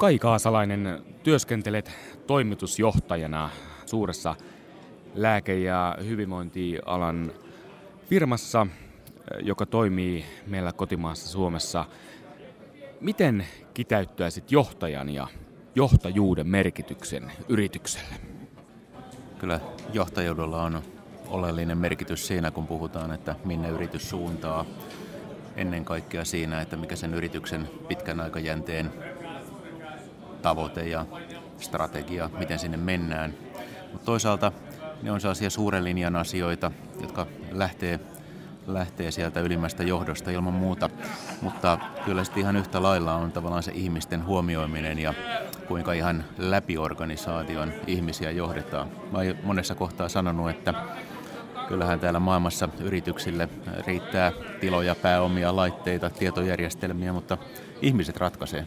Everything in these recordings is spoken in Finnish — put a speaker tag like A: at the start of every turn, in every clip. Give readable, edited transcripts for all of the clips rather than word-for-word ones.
A: Kai Kaasalainen, työskentelet toimitusjohtajana suuressa lääke- ja hyvinvointialan firmassa, joka toimii meillä kotimaassa Suomessa. Miten kiteyttäisit johtajan ja johtajuuden merkityksen yritykselle?
B: Kyllä johtajuudella on oleellinen merkitys siinä, kun puhutaan, että minne yritys suuntaa. Ennen kaikkea siinä, että mikä sen yrityksen pitkän aikajänteen tavoite ja strategia, miten sinne mennään. Mutta toisaalta ne on sellaisia suuren linjan asioita, jotka lähtee sieltä ylimmästä johdosta ilman muuta. Mutta kyllä sitten ihan yhtä lailla on tavallaan se ihmisten huomioiminen ja kuinka ihan läpi organisaation ihmisiä johdetaan. Mä oon monessa kohtaa sanonut, että kyllähän täällä maailmassa yrityksille riittää tiloja, pääomia, laitteita, tietojärjestelmiä, mutta ihmiset ratkaisee.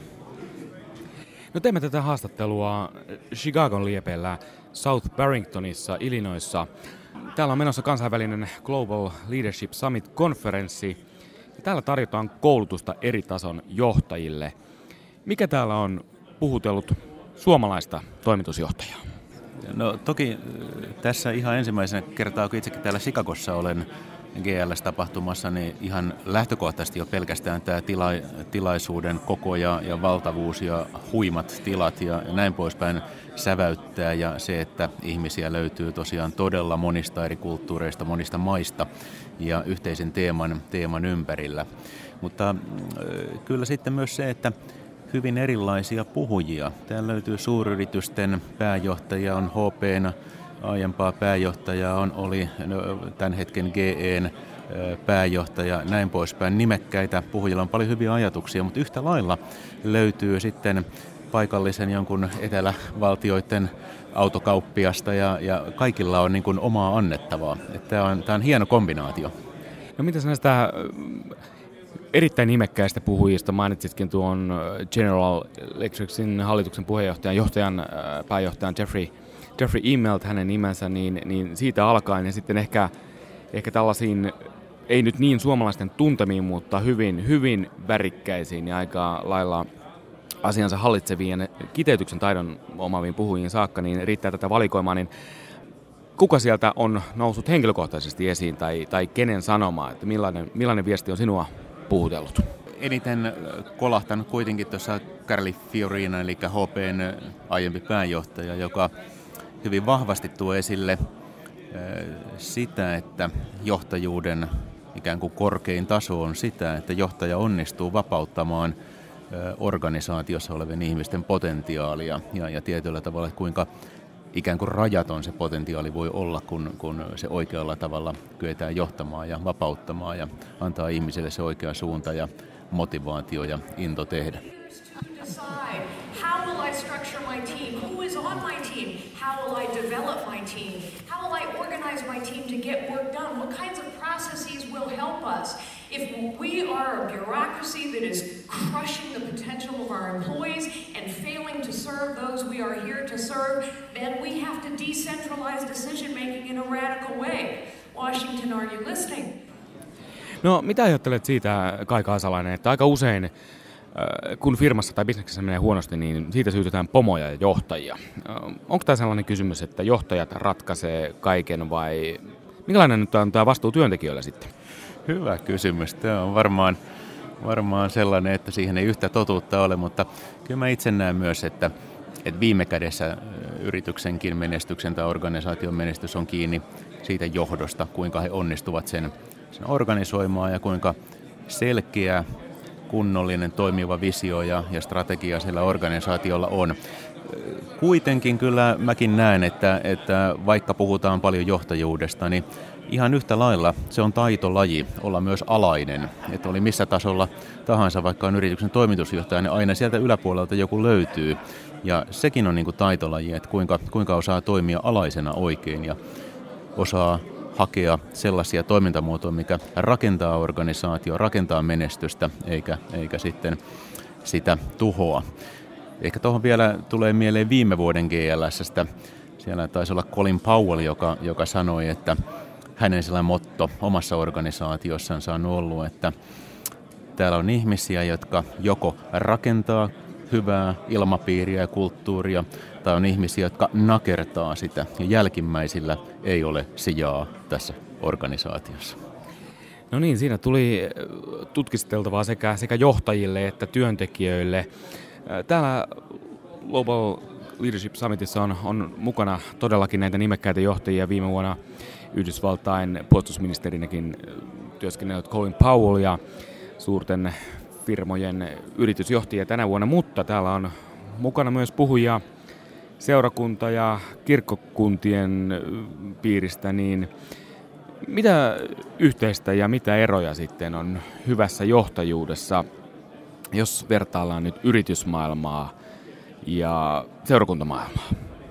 A: No teemme tätä haastattelua Chicagon liepeillä South Barringtonissa, Illinoisissa. Täällä on menossa kansainvälinen Global Leadership Summit-konferenssi. Täällä tarjotaan koulutusta eri tason johtajille. Mikä täällä on puhutellut suomalaista toimitusjohtajaa?
B: No toki tässä ihan ensimmäisenä kertaa, kun itsekin täällä Chicagossa olen GLS-tapahtumassa, niin ihan lähtökohtaisesti jo pelkästään tämä tilaisuuden koko ja valtavuus ja huimat tilat ja näin poispäin säväyttää ja se, että ihmisiä löytyy tosiaan todella monista eri kulttuureista, monista maista ja yhteisen teeman ympärillä. Mutta kyllä sitten myös se, että hyvin erilaisia puhujia. Täällä löytyy suuryritysten pääjohtaja, on HP:n aiempaa pääjohtajaa, oli tämän hetken GE:n pääjohtaja, näin poispäin. Nimekkäitä puhujilla on paljon hyviä ajatuksia, mutta yhtä lailla löytyy sitten paikallisen jonkun etelävaltioiden autokauppiasta ja kaikilla on niin kuin omaa annettavaa. Tämä on hieno kombinaatio.
A: No mitäs näistä erittäin nimekkäistä puhujista mainitsitkin tuon General Electricsin hallituksen pääjohtajan Jeffrey Immelt, hänen nimensä, niin siitä alkaen ja sitten ehkä tällaisiin, ei nyt niin suomalaisten tuntemiin, mutta hyvin värikkäisiin ja aika lailla asiansa hallitseviin ja kiteytyksen taidon omaaviin puhujiin saakka, niin riittää tätä valikoimaa, niin kuka sieltä on noussut henkilökohtaisesti esiin tai kenen sanomaa, että millainen viesti on sinua puhutellut?
B: Eniten kolahtanut kuitenkin tuossa Carly Fiorina, eli HP:n aiempi pääjohtaja, joka hyvin vahvasti tuo esille sitä, että johtajuuden ikään kuin korkein taso on sitä, että johtaja onnistuu vapauttamaan organisaatiossa olevien ihmisten potentiaalia ja tietyllä tavalla, kuinka ikään kuin rajaton se potentiaali voi olla, kun se oikealla tavalla kyetään johtamaan ja vapauttamaan ja antaa ihmisille se oikea suunta ja motivaatio ja into tehdä. How will I structure my team? Who is on my team? How will I develop my team? How will I organize my team to get work done? What kinds of processes will help us? If we are a bureaucracy that is crushing the potential of our employees and failing to serve those we are here to serve, then we have to decentralize decision making in a radical way. Washington, are you listening?
A: No, mitä ajattelet siitä, Kai Kaasalainen, että aika usein kun firmassa tai bisneksessä menee huonosti, niin siitä syytetään pomoja ja johtajia. Onko tämä sellainen kysymys, että johtajat ratkaisee kaiken vai minkälainen nyt on tämä vastuu työntekijöillä sitten? Hyvä kysymys.
B: Tämä on varmaan sellainen, että siihen ei yhtä totuutta ole, mutta kyllä mä itse näen myös, että viime kädessä yrityksenkin menestyksen tai organisaation menestys on kiinni siitä johdosta, kuinka he onnistuvat sen organisoimaan ja kuinka selkeä, kunnollinen, toimiva visio ja strategia sillä organisaatiolla on. Kuitenkin kyllä mäkin näen, että vaikka puhutaan paljon johtajuudesta, niin ihan yhtä lailla se on taitolaji olla myös alainen. Että oli missä tasolla tahansa, vaikka on yrityksen toimitusjohtaja, niin aina sieltä yläpuolelta joku löytyy. Ja sekin on niin kuin taitolaji, että kuinka osaa toimia alaisena oikein ja osaa hakea sellaisia toimintamuotoja, mikä rakentaa organisaatio, rakentaa menestystä, eikä sitten sitä tuhoa. Ehkä tuohon vielä tulee mieleen viime vuoden GLS:stä. Siellä taisi olla Colin Powell, joka sanoi, että hänen sellainen motto omassa organisaatiossaan on ollut, että täällä on ihmisiä, jotka joko rakentaa hyvää ilmapiiriä ja kulttuuria, tai on ihmisiä, jotka nakertaa sitä, ja jälkimmäisillä ei ole sijaa tässä organisaatiossa.
A: No niin, siinä tuli tutkisteltavaa sekä johtajille että työntekijöille. Täällä Global Leadership Summitissa on mukana todellakin näitä nimekkäitä johtajia. Viime vuonna Yhdysvaltain puolustusministerinäkin työskennellyt Colin Powell ja suurten firmojen yritysjohtajia tänä vuonna, mutta täällä on mukana myös puhujia seurakunta- ja kirkkokuntien piiristä, niin mitä yhteistä ja mitä eroja sitten on hyvässä johtajuudessa, jos vertaillaan nyt yritysmaailmaa ja seurakuntamaailmaa?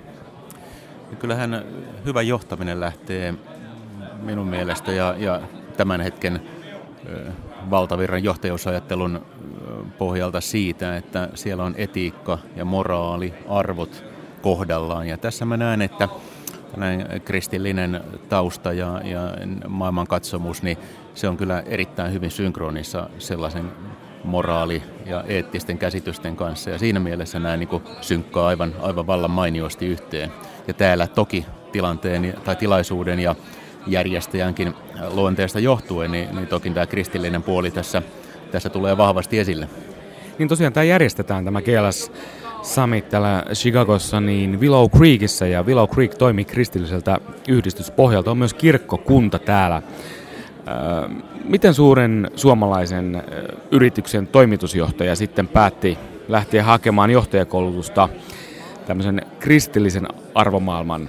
B: Kyllähän hyvä johtaminen lähtee minun mielestä ja tämän hetken valtavirran johtajuusajattelun pohjalta siitä, että siellä on etiikka ja moraali, arvot kohdallaan. Ja tässä mä näen, että kristillinen tausta ja maailmankatsomus, niin se on kyllä erittäin hyvin synkronissa sellaisen moraali- ja eettisten käsitysten kanssa. Ja siinä mielessä nämä niin kuin synkkaa aivan vallan mainiosti yhteen. Ja täällä toki tilanteen tai tilaisuuden ja järjestäjänkin luonteesta johtuen, niin toki tämä kristillinen puoli tässä tulee vahvasti esille.
A: Niin tosiaan tämä järjestetään tämä GLS Summit täällä Chicagossa niin Willow Creekissä, ja Willow Creek toimii kristilliseltä yhdistyspohjalta, on myös kirkkokunta täällä. Miten suuren suomalaisen yrityksen toimitusjohtaja sitten päätti lähteä hakemaan johtajakoulutusta tämmöisen kristillisen arvomaailman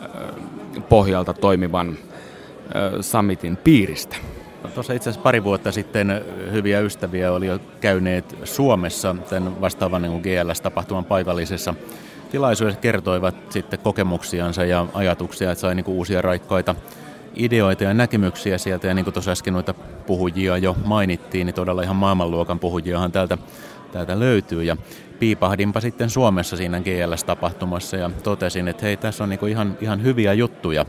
A: pohjalta toimivan summitin piiristä?
B: Tuossa itse asiassa pari vuotta sitten hyviä ystäviä oli jo käyneet Suomessa tämän vastaavan niin GLS-tapahtuman paikallisessa tilaisuudessa, kertoivat sitten kokemuksiansa ja ajatuksia, että sai niin kuin uusia raikkaita ideoita ja näkemyksiä sieltä, ja niin kuin tuossa äsken noita puhujia jo mainittiin, niin todella ihan maailmanluokan puhujiahan täältä löytyy, ja piipahdinpa sitten Suomessa siinä GLS-tapahtumassa ja totesin, että hei, tässä on niin kuin ihan hyviä juttuja.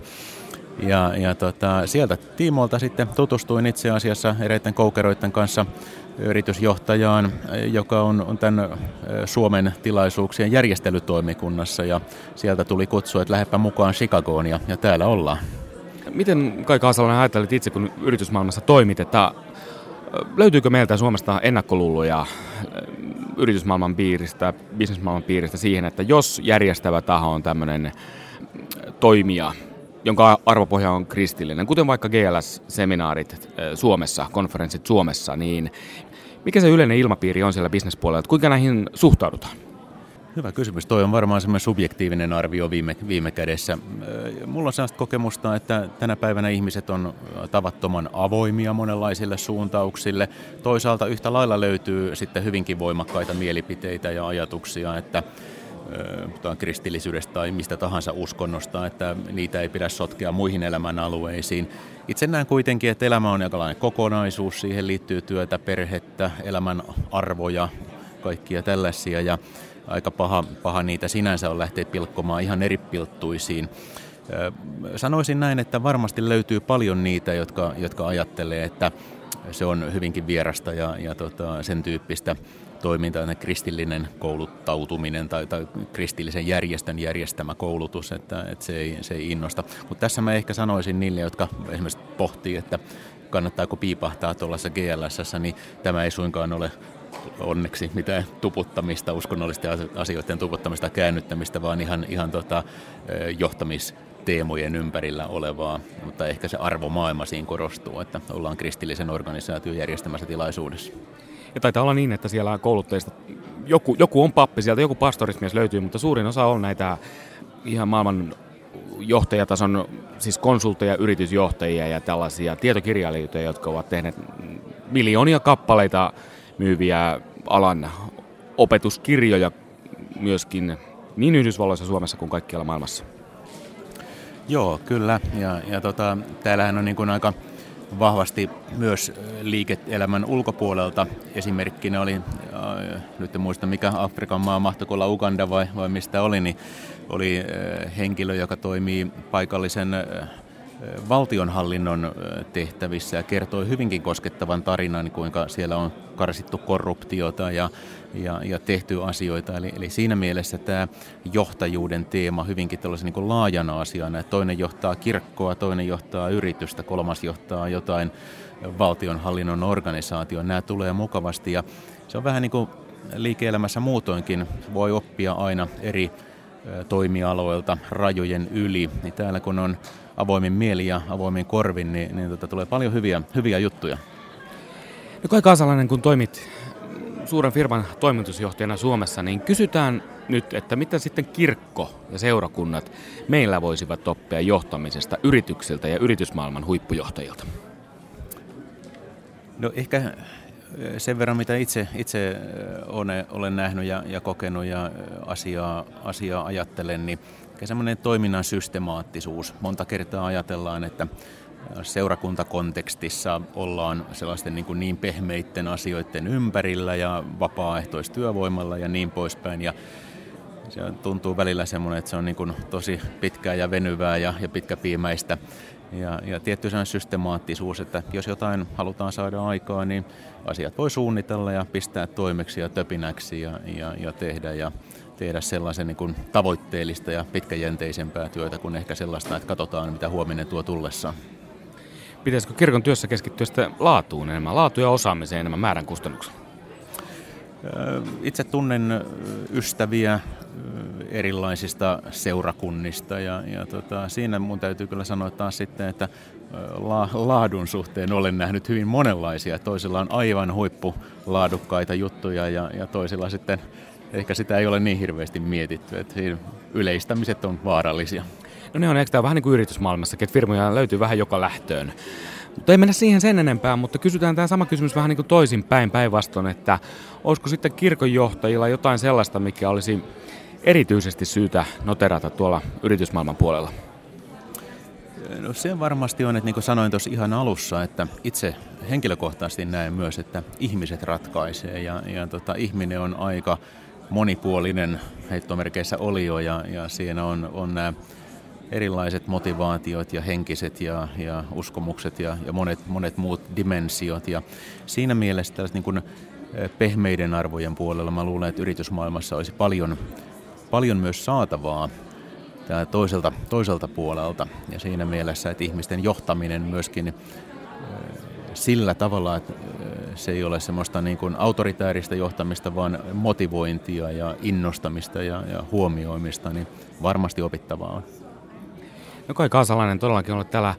B: Ja sieltä tiimoilta sitten tutustuin itse asiassa eräiden koukeroiden kanssa yritysjohtajaan, joka on tämän Suomen tilaisuuksien järjestelytoimikunnassa, ja sieltä tuli kutsu, että lähdepä mukaan Chicagoon, ja täällä ollaan. Miten
A: Kai Kaasalainen ajattelit itse, kun yritysmaailmassa toimit, että löytyykö meiltä Suomesta ennakkoluuloja yritysmaailman piiristä, bisnesmaailman piiristä siihen, että jos järjestävä taho on tämmöinen toimija, jonka arvopohja on kristillinen, kuten vaikka GLS-seminaarit Suomessa, konferenssit Suomessa, niin mikä se yleinen ilmapiiri on siellä bisnespuolella, että kuinka näihin suhtaudutaan?
B: Hyvä kysymys. Toi on varmaan semmoinen subjektiivinen arvio viime kädessä. Mulla on sellaista kokemusta, että tänä päivänä ihmiset on tavattoman avoimia monenlaisille suuntauksille. Toisaalta yhtä lailla löytyy sitten hyvinkin voimakkaita mielipiteitä ja ajatuksia, että kristillisyydestä tai mistä tahansa uskonnosta, että niitä ei pidä sotkea muihin elämän alueisiin. Itse näen kuitenkin, että elämä on jonkinlainen kokonaisuus, siihen liittyy työtä, perhettä, elämän arvoja, kaikkia tällaisia, ja aika paha niitä sinänsä on lähteä pilkkomaan ihan eri pilttuisiin. Sanoisin näin, että varmasti löytyy paljon niitä, jotka ajattelee, että se on hyvinkin vierasta ja sen tyyppistä toimintaa, kristillinen kouluttautuminen tai kristillisen järjestön järjestämä koulutus, että se ei innosta. Mutta tässä mä ehkä sanoisin niille, jotka esimerkiksi pohtii, että kannattaako piipahtaa tuollaisessa GLS:ssä, niin tämä ei suinkaan ole onneksi mitään tuputtamista, uskonnollisten asioiden tuputtamista, käännyttämistä, vaan ihan johtamisteemojen ympärillä olevaa, mutta ehkä se arvomaailma siinä korostuu, että ollaan kristillisen organisaation järjestämässä tilaisuudessa.
A: Ja taitaa olla niin, että siellä kouluttajista joku on pappi, sieltä joku pastorismies löytyy, mutta suurin osa on näitä ihan maailman johtajatason, siis konsultteja, yritysjohtajia ja tällaisia tietokirjailijoita, jotka ovat tehneet miljoonia kappaleita myyviä alan opetuskirjoja myöskin niin Yhdysvalloissa, Suomessa kuin kaikkialla maailmassa.
B: Joo, kyllä. Ja täällähän on niin kuin aika vahvasti myös liike-elämän ulkopuolelta. Esimerkkinä oli, nyt en muista mikä Afrikan maa, mahtoiko olla Uganda vai mistä oli, niin oli henkilö, joka toimii paikallisen valtionhallinnon tehtävissä ja kertoi hyvinkin koskettavan tarinan, kuinka siellä on karsittu korruptiota ja tehty asioita. Eli siinä mielessä tämä johtajuuden teema hyvinkin tällaisen niin kuin laajana asiana, että toinen johtaa kirkkoa, toinen johtaa yritystä, kolmas johtaa jotain valtionhallinnon organisaatioon. Nämä tulee mukavasti ja se on vähän niin kuin liike-elämässä muutoinkin. Voi oppia aina eri toimialoilta rajojen yli. Niin täällä kun on avoimin mieli ja avoimin korvin, niin tulee paljon hyviä juttuja.
A: No Kai Kaasalainen, kun toimit suuren firman toimitusjohtajana Suomessa, niin kysytään nyt, että mitä sitten kirkko ja seurakunnat meillä voisivat oppia johtamisesta yrityksiltä ja yritysmaailman huippujohtajilta?
B: No ehkä sen verran, mitä itse olen nähnyt ja kokenut ja asiaa ajattelen, niin semmoinen toiminnan systemaattisuus. Monta kertaa ajatellaan, että seurakuntakontekstissa ollaan sellaisten niin pehmeitten asioiden ympärillä ja vapaaehtoistyövoimalla ja niin poispäin. Ja se tuntuu välillä semmoinen, että se on niin kuin tosi pitkää ja venyvää ja pitkäpiimäistä. Ja tietty sellainen systemaattisuus, että jos jotain halutaan saada aikaa, niin asiat voi suunnitella ja pistää toimeksi ja töpinäksi ja tehdä sellaisen niin kuin tavoitteellista ja pitkäjänteisempää työtä kuin ehkä sellaista, että katsotaan mitä huominen tuo tullessaan.
A: Pitäisikö kirkon työssä keskittyä sitten laatuun enemmän, laatu- ja osaamiseen enemmän määrän kustannuksella?
B: Itse tunnen ystäviä erilaisista seurakunnista ja siinä mun täytyy kyllä sanoa taas sitten, että laadun suhteen olen nähnyt hyvin monenlaisia. Toisilla on aivan huippulaadukkaita juttuja ja toisilla sitten ehkä sitä ei ole niin hirveästi mietitty, että siinä yleistämiset on vaarallisia.
A: No ne on ehkä vähän niin kuin yritysmaailmassakin, että firmoja löytyy vähän joka lähtöön. Mutta ei mennä siihen sen enempää, mutta kysytään tämä sama kysymys vähän niin kuin toisinpäin päinvastoin, että olisiko sitten kirkonjohtajilla jotain sellaista, mikä olisi erityisesti syytä noterata tuolla yritysmaailman puolella?
B: No se varmasti on, että niin kuin sanoin tuossa ihan alussa, että itse henkilökohtaisesti näen myös, että ihmiset ratkaisee ja ihminen on aika monipuolinen heittomerkeissä olio ja siinä on nämä erilaiset motivaatiot ja henkiset ja uskomukset ja monet muut dimensiot. Ja siinä mielessä tällaiset niin kuin pehmeiden arvojen puolella mä luulen, että yritysmaailmassa olisi paljon myös saatavaa toiselta puolelta. Ja siinä mielessä, että ihmisten johtaminen myöskin sillä tavalla, että se ei ole semmoista niin kuin autoritääristä johtamista, vaan motivointia ja innostamista ja huomioimista, niin varmasti opittavaa on.
A: No Kai Kaasalainen, todellakin olet täällä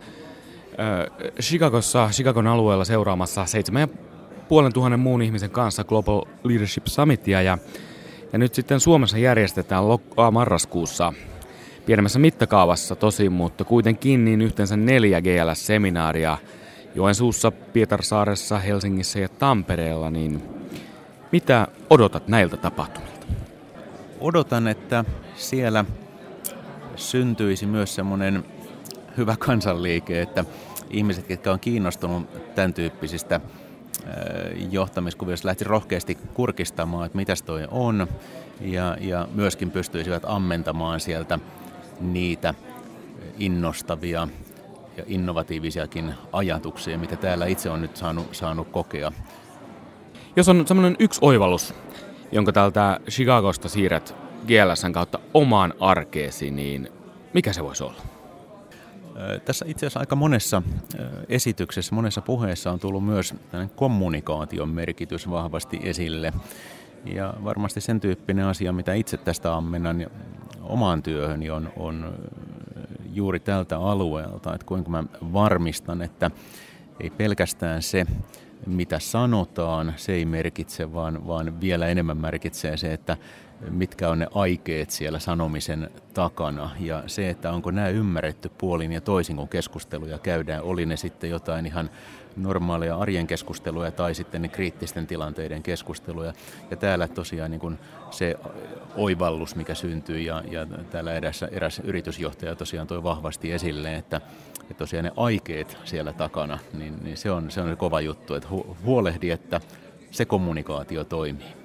A: Chicagon alueella seuraamassa 7,500 muun ihmisen kanssa Global Leadership Summitia ja nyt sitten Suomessa järjestetään marraskuussa pienemmässä mittakaavassa tosin, mutta kuitenkin niin yhteensä 4 GLS-seminaaria Joensuussa, Pietarsaaressa, Helsingissä ja Tampereella, niin mitä odotat näiltä tapahtumilta?
B: Odotan, että siellä syntyisi myös semmoinen hyvä kansanliike, että ihmiset, jotka on kiinnostunut tämän tyyppisistä johtamiskuvioista, lähti rohkeasti kurkistamaan, että mitäs toi on, ja myöskin pystyisivät ammentamaan sieltä niitä innostavia ja innovatiivisiakin ajatuksia, mitä täällä itse on nyt saanut kokea.
A: Jos on semmoinen yksi oivallus, jonka täältä Chicagosta siirrät GLS:n kautta omaan arkeesi, niin mikä se voisi olla?
B: Tässä itse asiassa aika monessa esityksessä, monessa puheessa on tullut myös kommunikaation merkitys vahvasti esille. Ja varmasti sen tyyppinen asia, mitä itse tästä ammennan omaan työhöni on juuri tältä alueelta, että kuinka mä varmistan, että ei pelkästään se, mitä sanotaan, se ei merkitse, vaan vielä enemmän merkitsee se, että mitkä on ne aikeet siellä sanomisen takana ja se, että onko nämä ymmärretty puolin ja toisin, kun keskusteluja käydään, oli ne sitten jotain ihan normaaleja arjen keskusteluja tai sitten ne kriittisten tilanteiden keskusteluja. Ja täällä tosiaan niin kuin se oivallus, mikä syntyi ja täällä eräs yritysjohtaja tosiaan toi vahvasti esille, että tosiaan ne aikeet siellä takana, niin se on kova juttu, että huolehdi, että se kommunikaatio toimii.